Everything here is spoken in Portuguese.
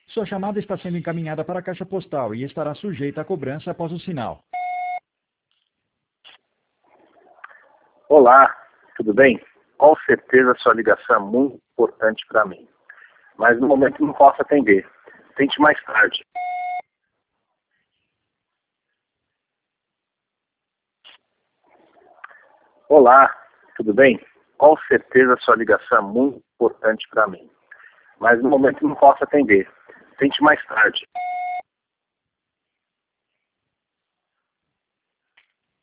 Sua chamada está sendo encaminhada para a caixa postal e estará sujeita a cobrança após o sinal. Olá, tudo bem? Com certeza sua ligação é muito importante para mim, mas no momento não posso atender. Tente mais tarde. Olá, tudo bem? Com certeza sua ligação é muito importante para mim, mas no momento não posso atender. Tente mais tarde.